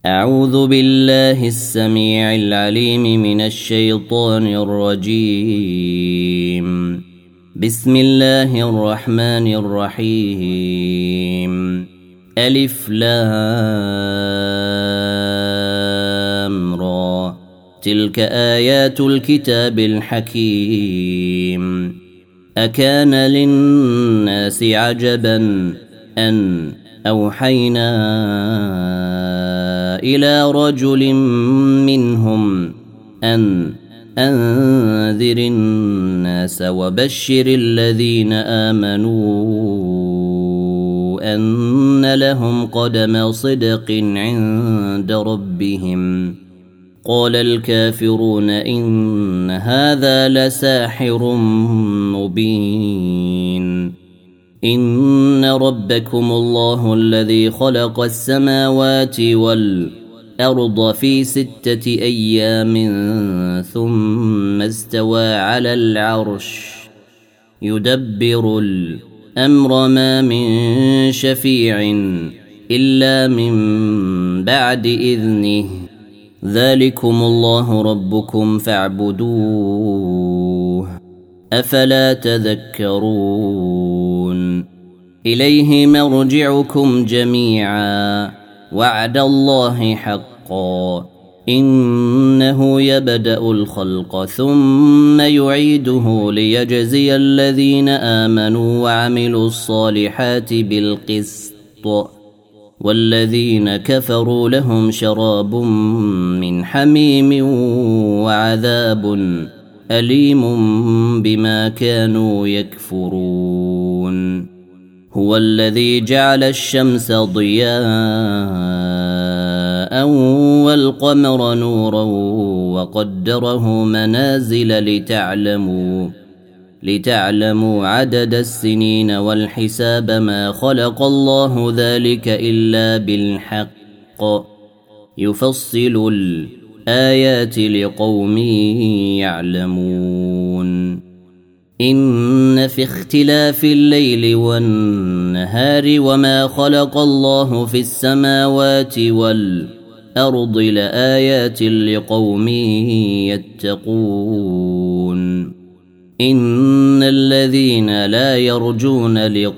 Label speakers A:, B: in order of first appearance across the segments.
A: أعوذ بالله السميع العليم من الشيطان الرجيم. بسم الله الرحمن الرحيم. ألف لام را، تلك آيات الكتاب الحكيم. أكان للناس عجبا أن أوحينا إلى رجل منهم أن أنذر الناس وبشر الذين آمنوا أن لهم قدم صدق عند ربهم. قال الكافرون إن هذا لساحر مبين. إن ربكم الله الذي خلق السماوات والأرض في 6 أيام ثم استوى على العرش يدبر الأمر ما من شفيع إلا من بعد إذنه. ذلكم الله ربكم فاعبدوه أفلا تذكرون. إليه مرجعكم جميعا وعد الله حقا. إنه يبدأ الخلق ثم يعيده ليجزي الذين آمنوا وعملوا الصالحات بالقسط، والذين كفروا لهم شراب من حميم وعذاب أليم بما كانوا يكفرون. هو الذي جعل الشمس ضياء والقمر نورا وقدره منازل لتعلموا عدد السنين والحساب. ما خلق الله ذلك إلا بالحق يفصل الآيات لقوم يعلمون. إن في اختلاف الليل والنهار وما خلق الله في السماوات والأرض لآيات لقوم يتقون. إن الذين لا يرجون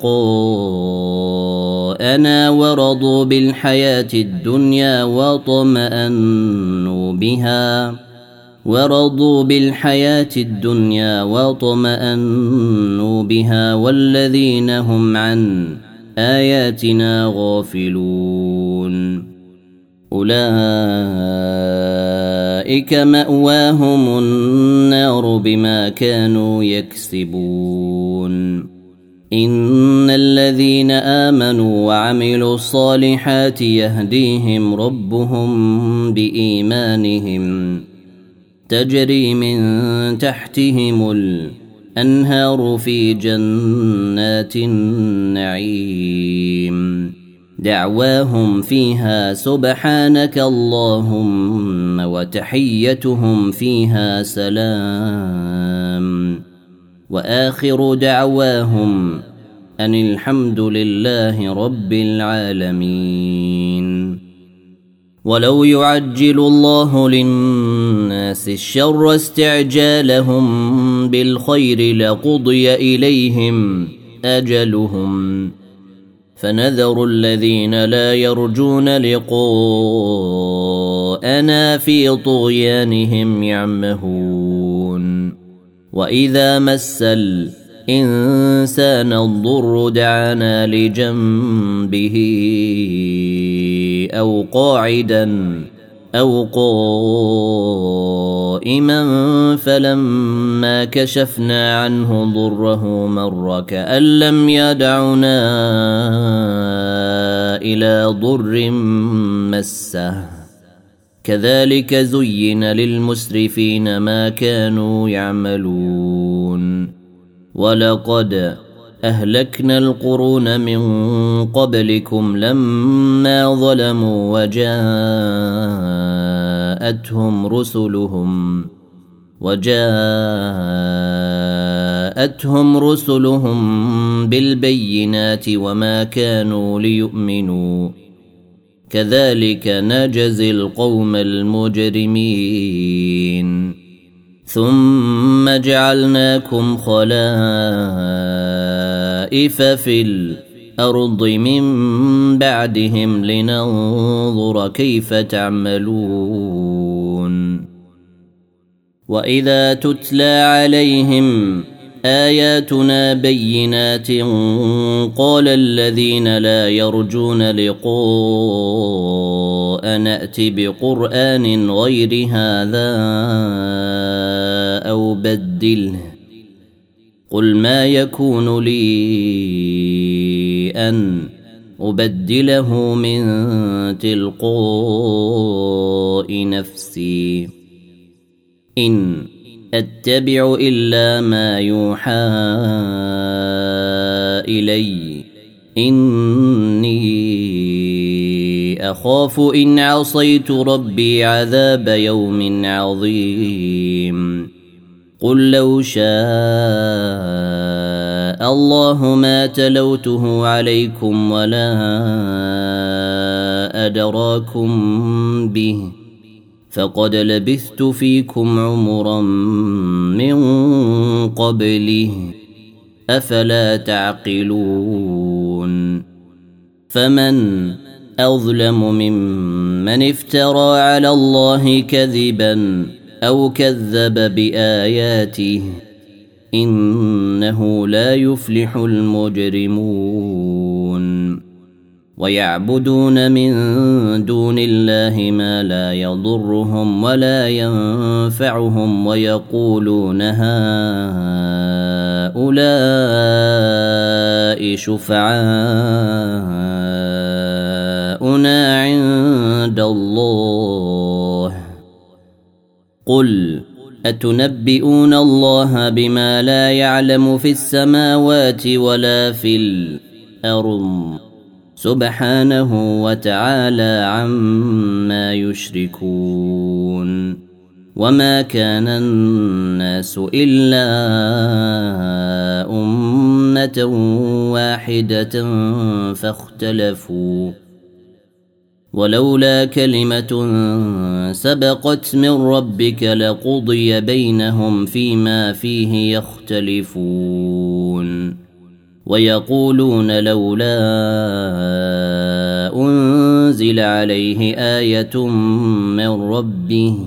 A: لقاءنا ورضوا بالحياة الدنيا واطمأنوا بها والذين هم عن آياتنا غافلون أولئك مأواهم النار بما كانوا يكسبون. إن الذين آمنوا وعملوا الصالحات يهديهم ربهم بإيمانهم تجري من تحتهم الأنهار في جنات النعيم. دعواهم فيها سبحانك اللهم وتحيتهم فيها سلام. وآخر دعواهم أن الحمد لله رب العالمين. ولو يعجل الله للناس الشر استعجالهم بالخير لقضي إليهم أجلهم فنذر الذين لا يرجون لقاءنا في طغيانهم يعمهون. وإذا مس الإنسان الضر دعانا لجنبه أو قاعدا أو قائما فلما كشفنا عنه ضره مر كأن لم يدعنا إلى ضر مسه. كذلك زين للمسرفين ما كانوا يعملون. ولقد أهلكنا القرون من قبلكم لما ظلموا وجاءتهم رسلهم بالبينات وما كانوا ليؤمنوا كذلك نجزي القوم المجرمين ثم جعلناكم خلائف في الأرض من بعدهم لننظر كيف تعملون وإذا تتلى عليهم آياتنا بينات قال الذين لا يرجون لقاء نأت بقرآن غير هذا أو بدله قل ما يكون لي أن أبدله من تلقاء نفسي إن أتبع إلا ما يوحى إلي إني أخاف إن عصيت ربي عذاب يوم عظيم قل لو شاء الله ما تلوته عليكم ولا أدراكم به فقد لبثت فيكم عمرا من قبله أفلا تعقلون فمن أظلم ممن افترى على الله كذبا أو كذب بآياته إنه لا يفلح المجرمون ويعبدون من دون الله ما لا يضرهم ولا ينفعهم ويقولون هؤلاء شفعاؤنا عند الله قل أتنبئون الله بما لا يعلم في السماوات ولا في الأرض سبحانه وتعالى عما يشركون وما كان الناس إلا أمة واحدة فاختلفوا ولولا كلمة سبقت من ربك لقضي بينهم فيما فيه يختلفون ويقولون لولا أنزل عليه آية من ربه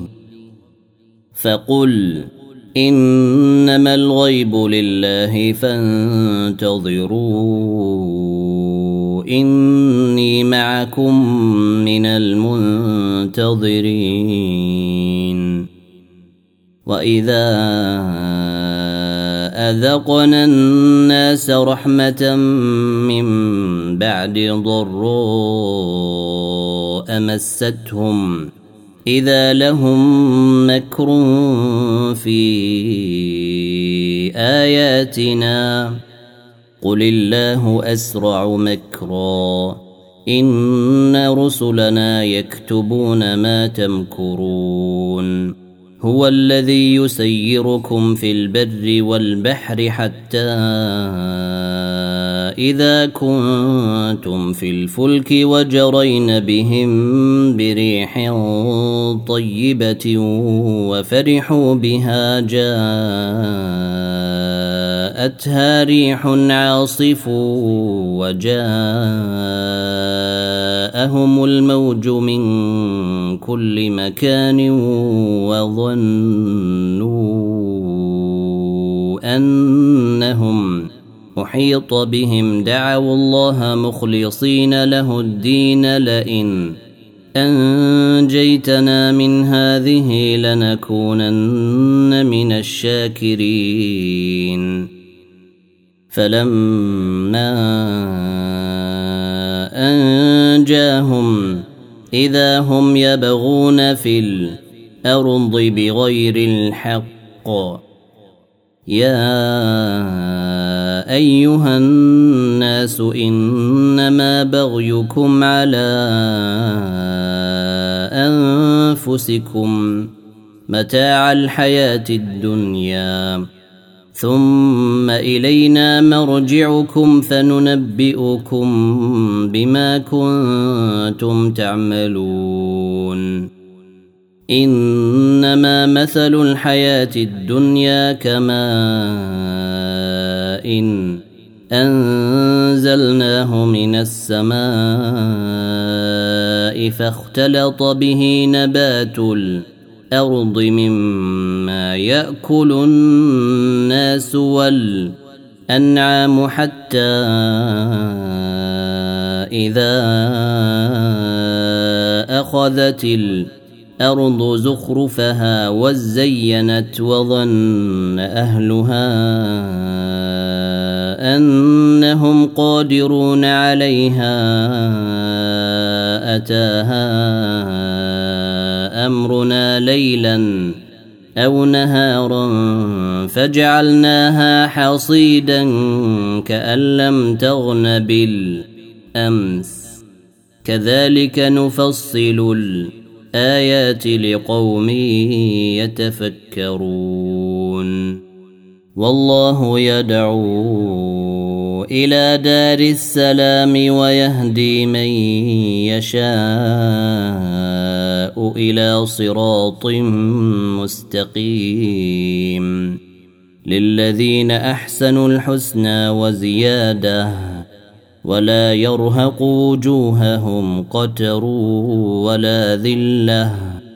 A: فقل إنما الغيب لله فانتظروا إني معكم من المنتظرين وإذا أذقنا الناس رحمة من بعد ضراء مستهم إذا لهم مكر في آياتنا قل الله أسرع مكرا إن رسلنا يكتبون ما تمكرون هو الذي يسيركم في البر والبحر حتى إذا كنتم في الفلك وجرين بهم بريح طيبة وفرحوا بها جاءتها ريح عاصف وجاءهم الموج من كل مكان وظنوا أنهم أحيط بهم دعوا الله مخلصين له الدين لئن أنجيتنا من هذه لنكونن من الشاكرين فلما أنجاهم إذا هم يبغون في الأرض بغير الحق يا أيها الناس إنما بغيكم على أنفسكم متاع الحياة الدنيا ثم إلينا مرجعكم فننبئكم بما كنتم تعملون إنما مثل الحياة الدنيا كماء أنزلناه من السماء فاختلط به نبات الأرض مما يأكل الناس والأنعام حتى إذا أخذت الأرض زخرفها وزينت وظن أهلها أنهم قادرون عليها أتاها أمرنا ليلا أو نهارا فجعلناها حصيدا كأن لم تغن بالأمس كذلك نفصل الآيات لقوم يتفكرون والله يدعو إلى دار السلام ويهدي من يشاء إلى صراط مستقيم للذين أحسنوا الحسنى وزيادة ولا يرهق وجوههم قتر ولا ذلة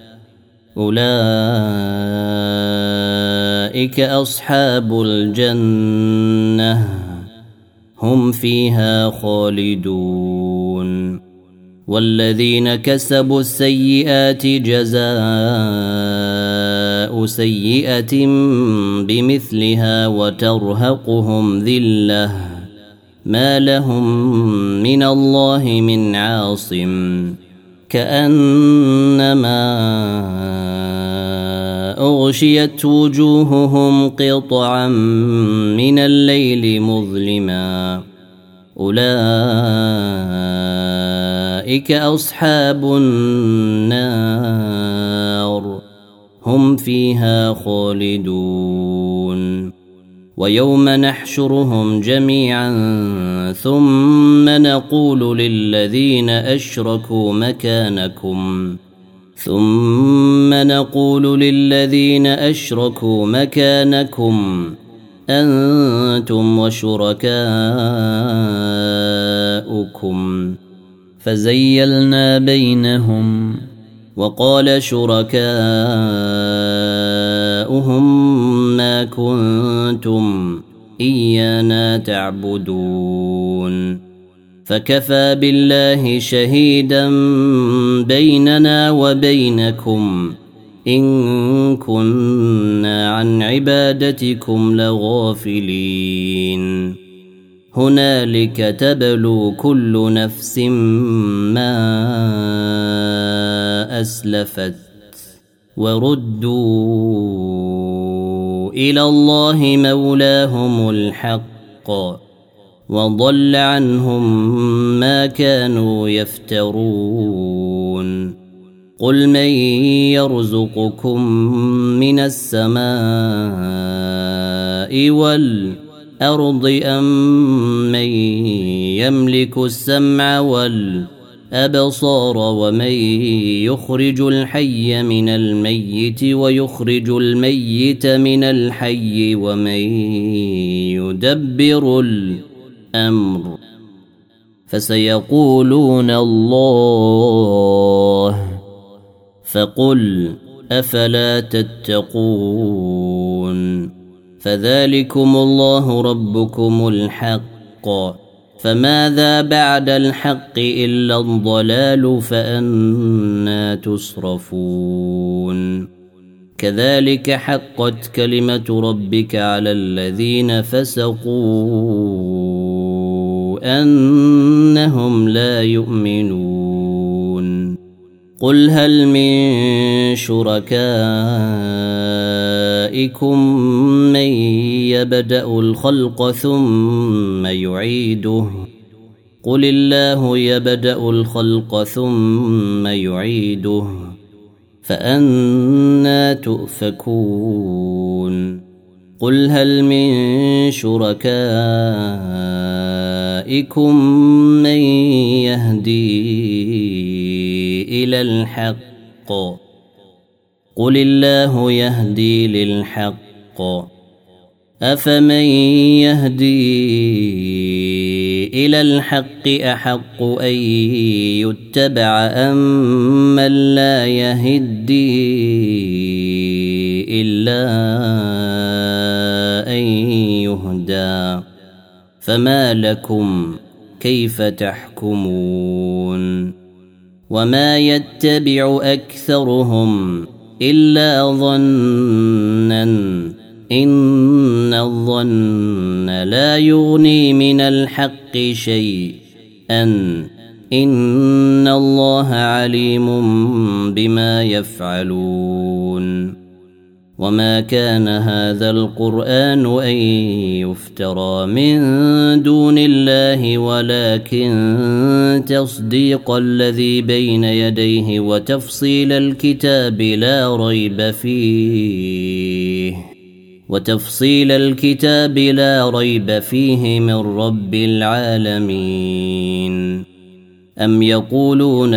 A: أولئك أصحاب الجنة هم فيها خالدون والذين كسبوا السيئات جزاء سيئة بمثلها وترهقهم ذلة ما لهم من الله من عاصم كأنما أغشيت وجوههم قطعا من الليل مظلما أولئك أصحاب النار هم فيها خالدون ويوم نحشرهم جميعا ثم نقول للذين أشركوا مكانكم أنتم وشركاؤكم فزيلنا بينهم وقال شركاؤهم ما كنتم إيانا تعبدون فكفى بالله شهيدا بيننا وبينكم إن كنا عن عبادتكم لغافلين هنالك تبلو كل نفس ما أسلفت وردوا إلى الله مولاهم الحق وضل عنهم ما كانوا يفترون قل من يرزقكم من السماء والأرض أم من يملك السمع والأبصار ومن يخرج الحي من الميت ويخرج الميت من الحي ومن يدبر الأمر فسيقولون الله فقل أفلا تتقون فذلكم الله ربكم الحق فماذا بعد الحق إلا الضلال فأنى تصرفون كذلك حقت كلمة ربك على الذين فسقوا أنهم لا يؤمنون قل هل من شركائكم من يبدأ الخلق ثم يعيده قل الله يبدأ الخلق ثم يعيده فأنى تؤفكون قل هل من شركائكم من يهدي إلى الحق قل الله يهدي للحق أفمن يهدي إلى الحق أحق أن يتبع أم من لا يهدي إلا أن يهدى فما لكم كيف تحكمون وما يتبع أكثرهم إلا ظنا إن الظن لا يغني من الحق شيئا إن الله عليم بما يفعلون وما كان هذا القرآن أن يفترى من دون الله ولكن تصديق الذي بين يديه وتفصيل الكتاب لا ريب فيه من رب العالمين أم يقولون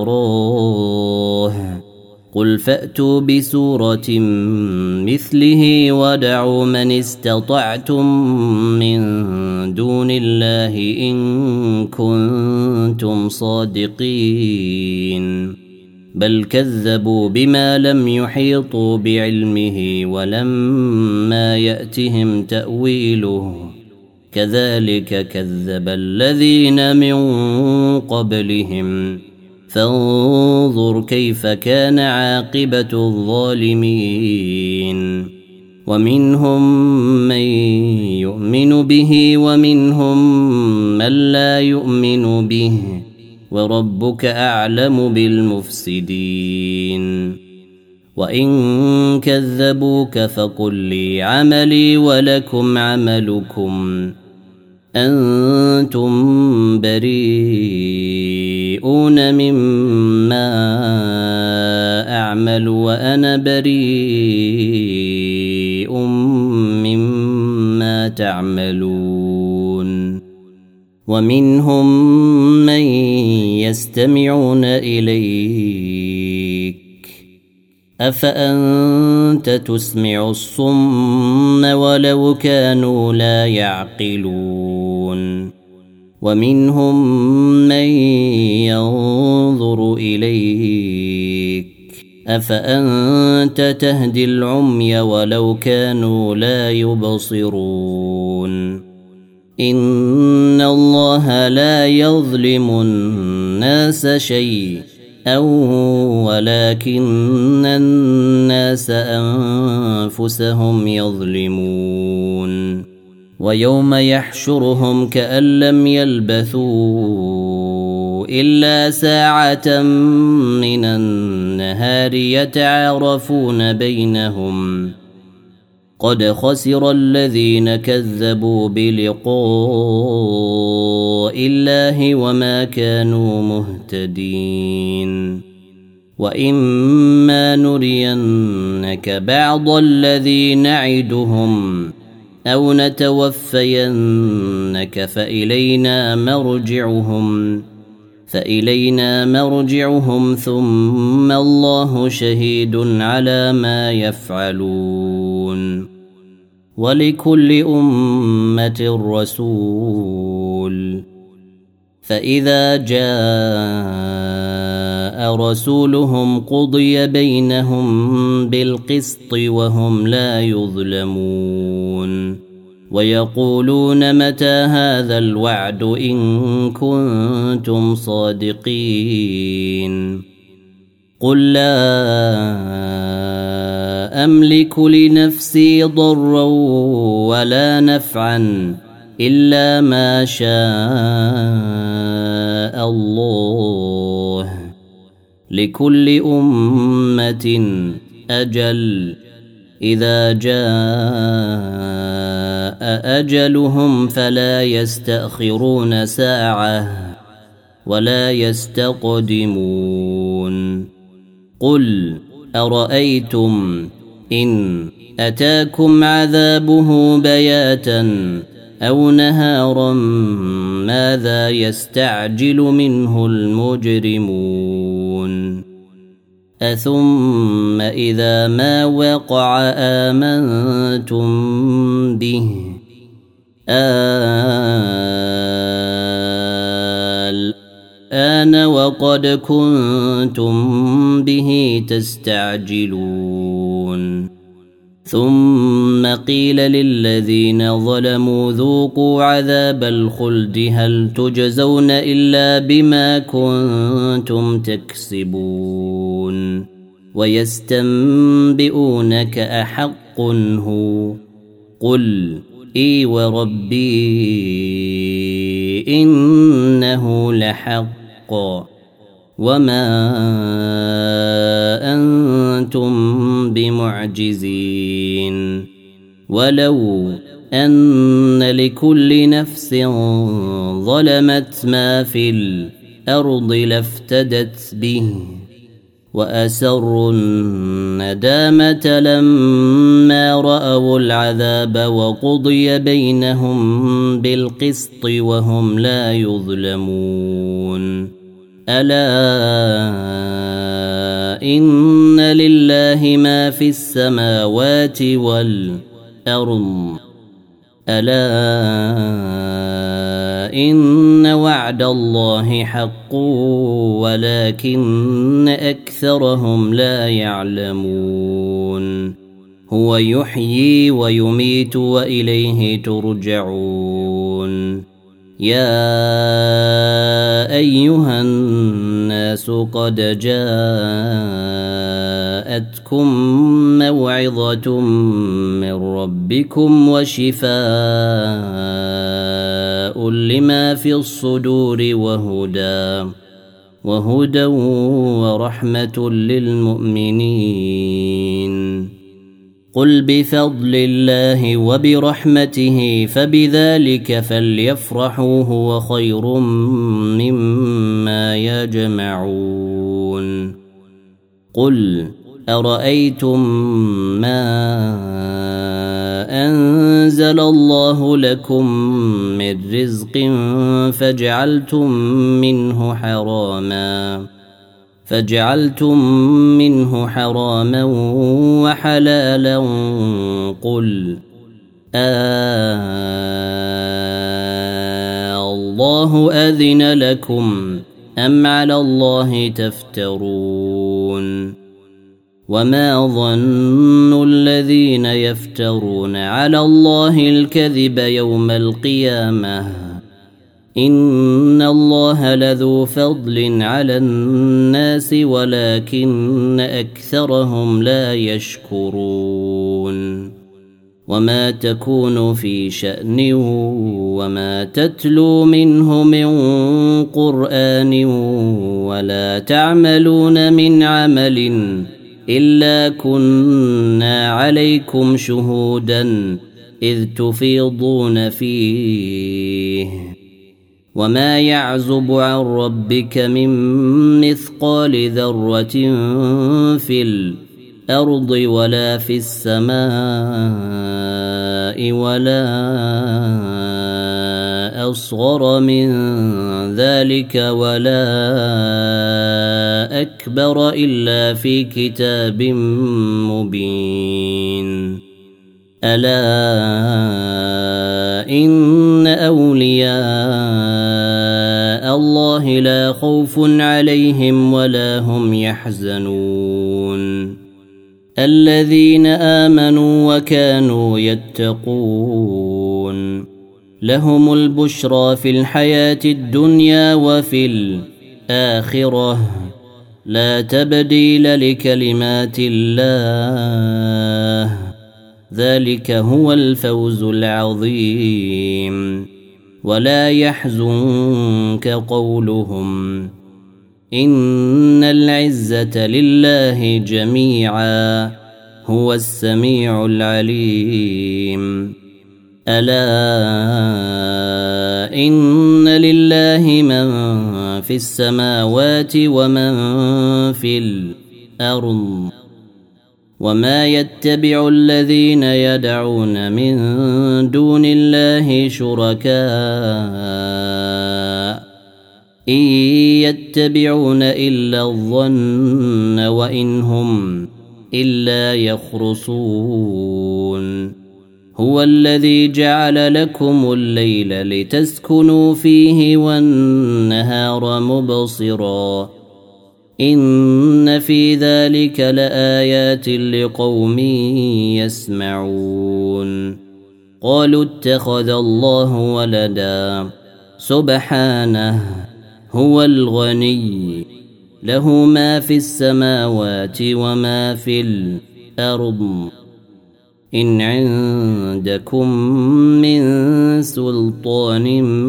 A: افتراه قل فأتوا بسورة مثله ودعوا من استطعتم من دون الله إن كنتم صادقين بل كذبوا بما لم يحيطوا بعلمه ولما يأتهم تأويله كذلك كذب الذين من قبلهم فانظر كيف كان عاقبة الظالمين ومنهم من يؤمن به ومنهم من لا يؤمن به وربك أعلم بالمفسدين وإن كذبوك فقل لي عملي ولكم عملكم أنتم بريئون مما أعمل وأنا بريء مما تعملون ومنهم من يستمعون إليك أفأنت تسمع الصم ولو كانوا لا يعقلون ومنهم من ينظر إليك أفأنت تهدي العمي ولو كانوا لا يبصرون إن الله لا يظلم الناس شيئا ولكن الناس أنفسهم يظلمون ويوم يحشرهم كأن لم يلبثوا إلا ساعة من النهار يتعارفون بينهم قد خسر الذين كذبوا بلقاء الله وما كانوا مهتدين وإما نرينك بعض الذي نعدهم أو نتوفينك فإلينا مرجعهم ثم الله شهيد على ما يفعلون ولكل أمة رسول فإذا جاء رسولهم قضي بينهم بالقسط وهم لا يظلمون ويقولون متى هذا الوعد إن كنتم صادقين قل لا أملك لنفسي ضرا ولا نفعا إلا ما شاء الله لكل أمة أجل إذا جاء أجلهم فلا يستأخرون ساعة ولا يستقدمون قل أرأيتم إن أتاكم عذابه بياتا أو نهارا ماذا يستعجل منه المجرمون أثم إذا ما وقع آمنتم به الآن وقد كنتم به تستعجلون ثم قيل للذين ظلموا ذوقوا عذاب الخلد هل تجزون إلا بما كنتم تكسبون ويستنبئونك أحق هو قل إي وربي إنه لحق وما أنتم بمعجزين ولو أن لكل نفس ظلمت ما في الأرض لافتدت به وأسروا الندامة لما رأوا العذاب وقضي بينهم بالقسط وهم لا يظلمون ألا إن لله ما في السماوات والأرض ألا إن وعد الله حق ولكن أكثرهم لا يعلمون هو يحيي ويميت وإليه ترجعون يا أيها الناس قد جاءتكم موعظة من ربكم وشفاء لما في الصدور وهدى ورحمة للمؤمنين قل بفضل الله وبرحمته فبذلك فليفرحوا هو خير مما يجمعون قل أرأيتم ما أنزل الله لكم من رزق فجعلتم منه حراما وحلالا قل الله أذن لكم أم على الله تفترون وما ظن الذين يفترون على الله الكذب يوم القيامة إن الله لذو فضل على الناس ولكن أكثرهم لا يشكرون وما تكون في شأن وما تتلو منه من قرآن ولا تعملون من عمل إلا كنا عليكم شهودا إذ تفيضون فيه وما يعزب عن ربك من مثقال ذرة في الأرض ولا في السماء ولا أصغر من ذلك ولا أكبر إلا في كتاب مبين ألا إن أولياء الله لا خوف عليهم ولا هم يحزنون الذين آمنوا وكانوا يتقون لهم البشرى في الحياة الدنيا وفي الآخرة لا تبديل لكلمات الله ذلك هو الفوز العظيم ولا يحزنك قولهم إن العزة لله جميعا هو السميع العليم ألا إن لله من في السماوات ومن في الأرض وما يتبع الذين يدعون من دون الله شركاء إن يتبعون إلا الظن وإن هم إلا يخرصون هو الذي جعل لكم الليل لتسكنوا فيه والنهار مبصرا إن في ذلك لآيات لقوم يسمعون قالوا اتخذ الله ولدا سبحانه هو الغني له ما في السماوات وما في الأرض إن عندكم من سلطان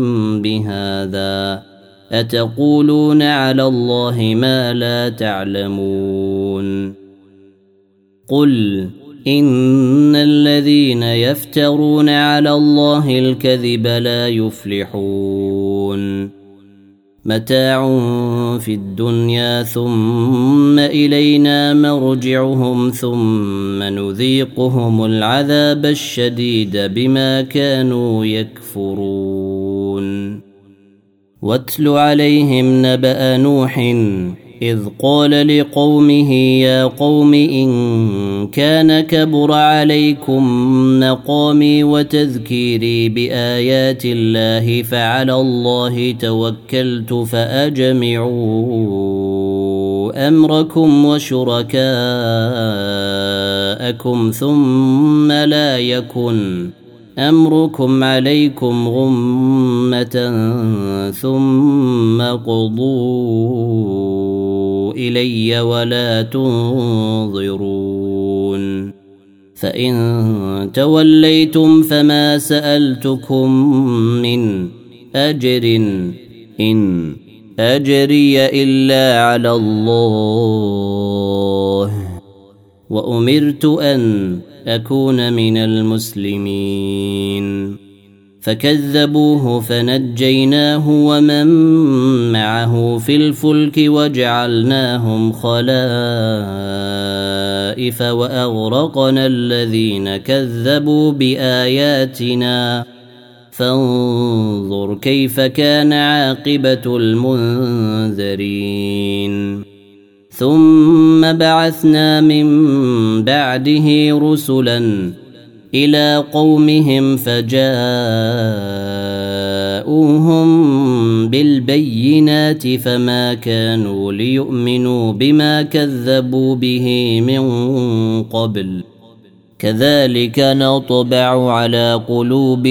A: بهذا أتقولون على الله ما لا تعلمون قل إن الذين يفترون على الله الكذب لا يفلحون متاع في الدنيا ثم إلينا مرجعهم ثم نذيقهم العذاب الشديد بما كانوا يكفرون واتل عليهم نبأ نوح إذ قال لقومه يا قوم إن كان كبر عليكم مقامي وتذكيري بآيات الله فعلى الله توكلت فأجمعوا أمركم وشركاءكم ثم لا يكن أمركم عليكم غمة ثم قضوا إلي ولا تنظرون فإن توليتم فما سألتكم من أجر إن أجري إلا على الله وأمرت أن أكون من المسلمين فكذبوه فنجيناه ومن معه في الفلك وجعلناهم خلائف وأغرقنا الذين كذبوا بآياتنا فانظر كيف كان عاقبة المنذرين ثم بعثنا من بعده رسلا إلى قومهم فجاءوهم بالبينات فما كانوا ليؤمنوا بما كذبوا به من قبل كذلك نطبع على قلوب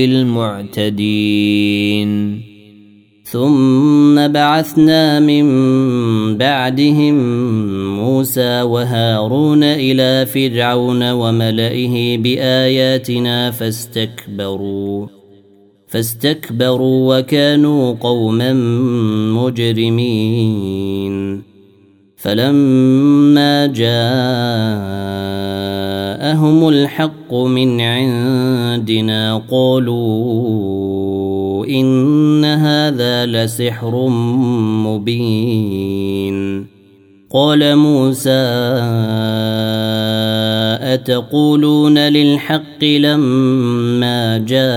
A: المعتدين ثم بعثنا من بعدهم موسى وهارون إلى فرعون وملئه بآياتنا فاستكبروا وكانوا قوما مجرمين فلما جاءهم الحق من عندنا قالوا إن هذا لسحر مبين قال موسى أتقولون للحق لما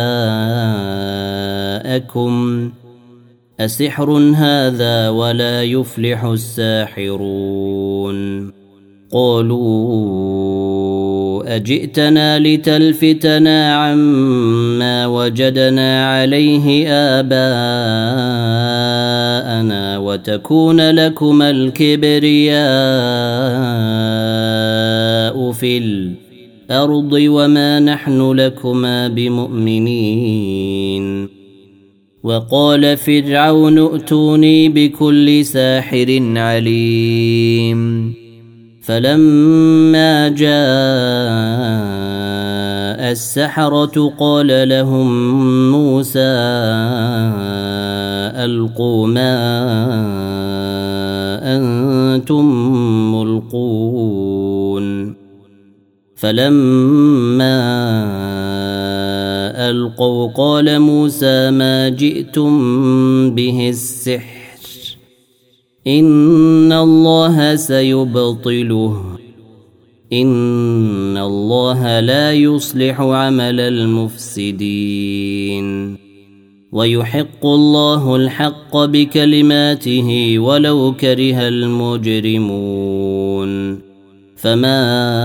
A: جاءكم أسحر هذا ولا يفلح الساحرون قالوا أجئتنا لتلفتنا عما وجدنا عليه آباءنا وتكون لكما الكبرياء في الأرض وما نحن لكما بمؤمنين وقال فرعون ائتوني بكل ساحر عليم فلما جاء السحرة قال لهم موسى ألقوا ما أنتم ملقون فلما ألقوا قال موسى ما جئتم به السحر إن الله سيبطله إن الله لا يصلح عمل المفسدين ويحق الله الحق بكلماته ولو كره المجرمون فما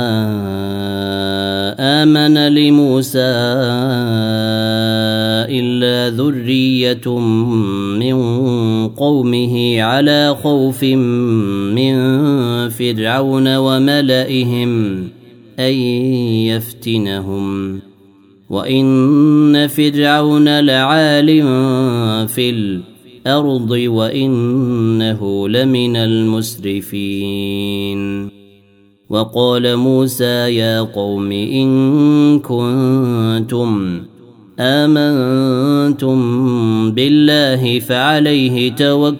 A: آمن لموسى إلا ذرية من قومه على خوف من فرعون وملئهم أن يفتنهم وإن فرعون لعال في الأرض وإنه لمن المسرفين وقال موسى يا قوم إن كنتم آمنتم بالله فعليه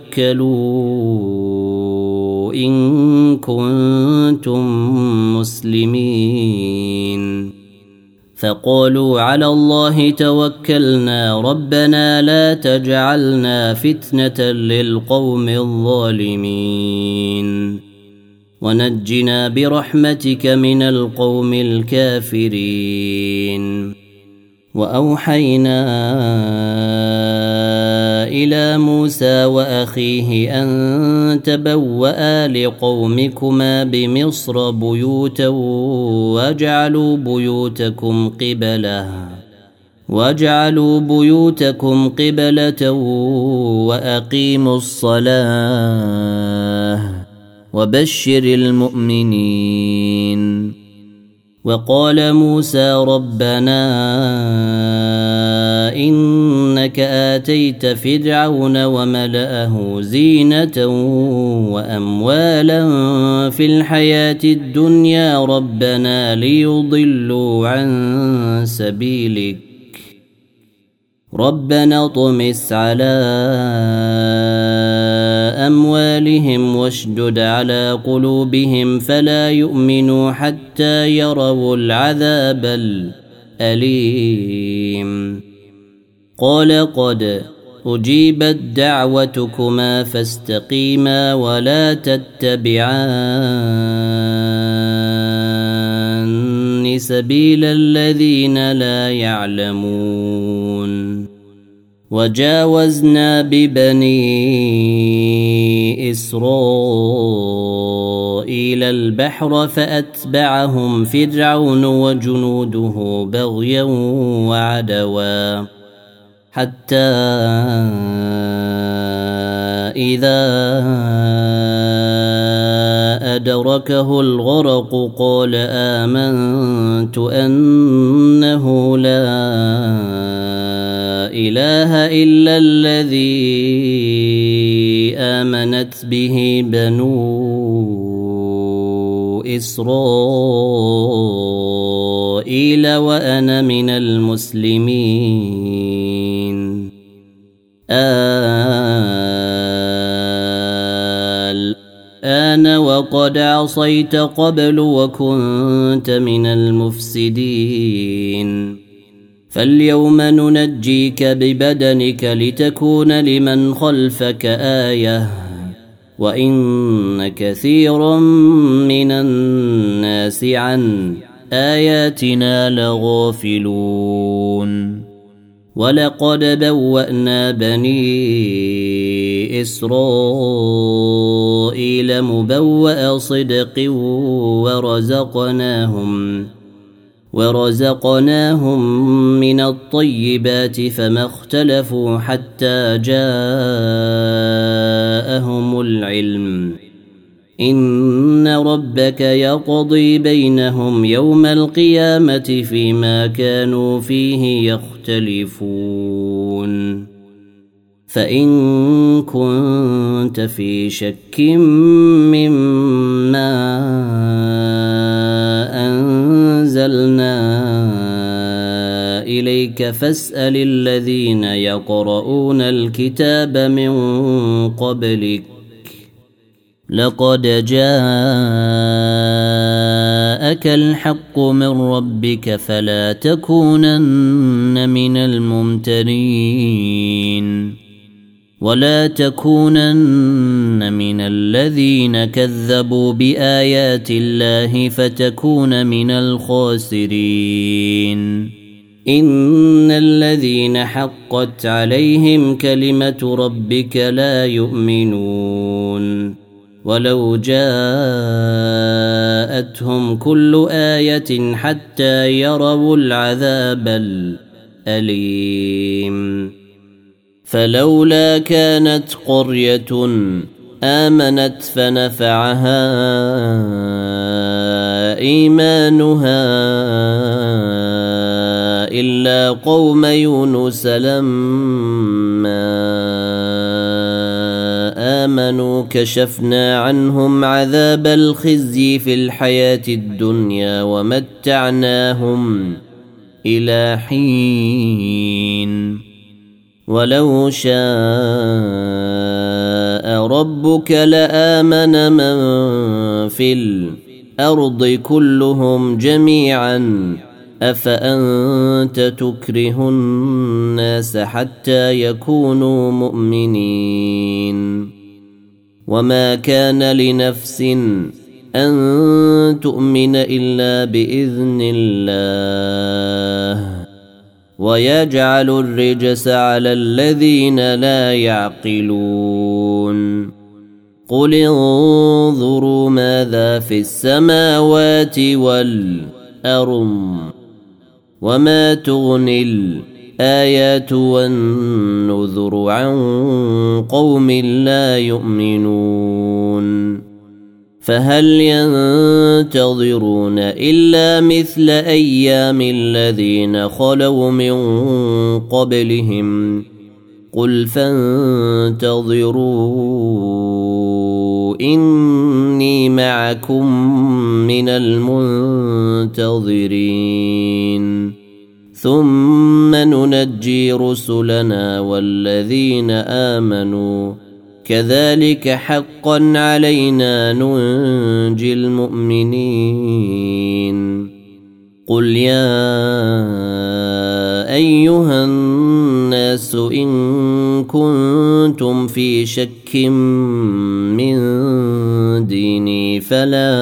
A: توكلوا إن كنتم مسلمين فقالوا على الله توكلنا ربنا لا تجعلنا فتنة للقوم الظالمين ونجنا برحمتك من القوم الكافرين وأوحينا إلى موسى وأخيه أن تبوأ لقومكما بمصر بيوتا واجعلوا بيوتكم قبلة وأقيموا الصلاة وبشر المؤمنين وقال موسى ربنا إنك آتيت فرعون وملأه زينة وأموالا في الحياة الدنيا ربنا ليضلوا عن سبيلك ربنا اطمس على أموالهم واشدد على قلوبهم فلا يؤمنوا حتى يروا العذاب الأليم قال قد أجيبت دعوتكما فاستقيما ولا تتبعان سبيل الذين لا يعلمون وجاوزنا ببني إسرائيل البحر فأتبعهم فرعون وجنوده بغيا وعدوا حتى إذا أدركه الغرق قال آمنت أنه لا إله إلا الذي آمنت به بنو إسرائيل وأنا من المسلمين الآن وقد عصيت قبل وكنت من المفسدين فاليوم ننجيك ببدنك لتكون لمن خلفك آية وإن كثيرا من الناس عن آياتنا لغافلون ولقد بوأنا بني إسرائيل مبوأ صدق ورزقناهم من الطيبات فما اختلفوا حتى جاءهم العلم إن ربك يقضي بينهم يوم القيامة فيما كانوا فيه يختلفون فإن كنت في شك مما أنزلنا إليك فاسأل الذين يقرؤون الكتاب من قبلك لقد جاءك الحق من ربك فلا تكونن من الممترين ولا تكونن من الذين كذبوا بآيات الله فتكون من الخاسرين إن الذين حقت عليهم كلمة ربك لا يؤمنون ولو جاءتهم كل آية حتى يروا العذاب الأليم فلولا كانت قرية آمنت فنفعها إيمانها إلا قوم يونس لما آمنوا كشفنا عنهم عذاب الخزي في الحياة الدنيا ومتعناهم إلى حين ولو شاء ربك لآمن من في الأرض كلهم جميعا أفأنت تكره الناس حتى يكونوا مؤمنين وما كان لنفس أن تؤمن إلا بإذن الله ويجعل الرجس على الذين لا يعقلون قل انظروا ماذا في السماوات والأرض وما تغني الآيات والنذر عن قوم لا يؤمنون فهل ينتظرون إلا مثل أيام الذين خلوا من قبلهم قل فانتظروا إني معكم من المنتظرين ثم ننجي رسلنا والذين آمنوا كذلك حقا علينا ننجي المؤمنين قل يا أيها الناس إن كنتم في شك من ديني فلا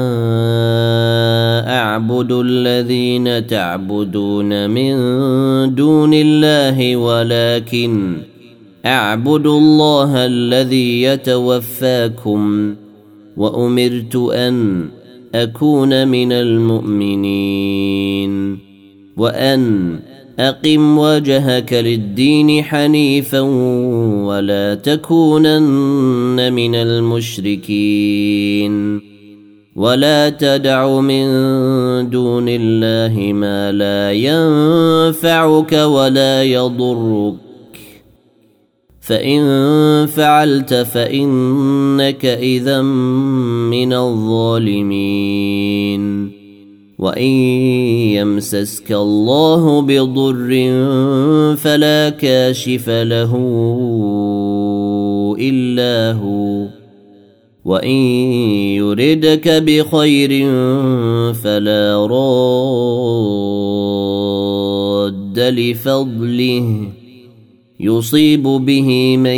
A: أعبد الذين تعبدون من دون الله ولكن أعبد الله الذي يتوفاكم وأمرت أن أكون من المؤمنين وأن أقم وجهك للدين حنيفا ولا تكونن من المشركين ولا تدع من دون الله ما لا ينفعك ولا يضرك فإن فعلت فإنك إذا من الظالمين وإن يمسسك الله بضر فلا كاشف له إلا هو وإن يردك بخير فلا راد لفضله يصيب به من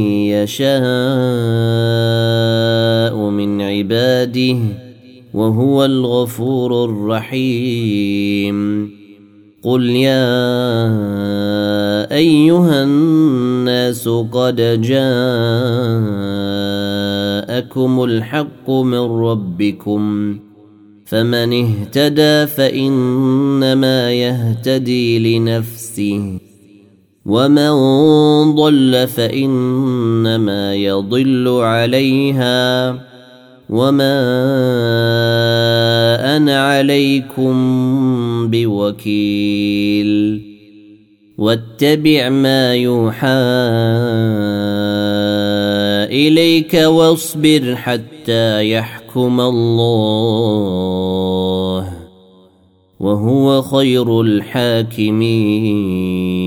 A: يشاء من عباده وهو الغفور الرحيم قل يا أيها الناس قد جاءكم الحق من ربكم فمن اهتدى فإنما يهتدي لنفسه ومن ضل فإنما يضل عليها وما أنا عليكم بوكيل واتبع ما يوحى إليك واصبر حتى يحكم الله وهو خير الحاكمين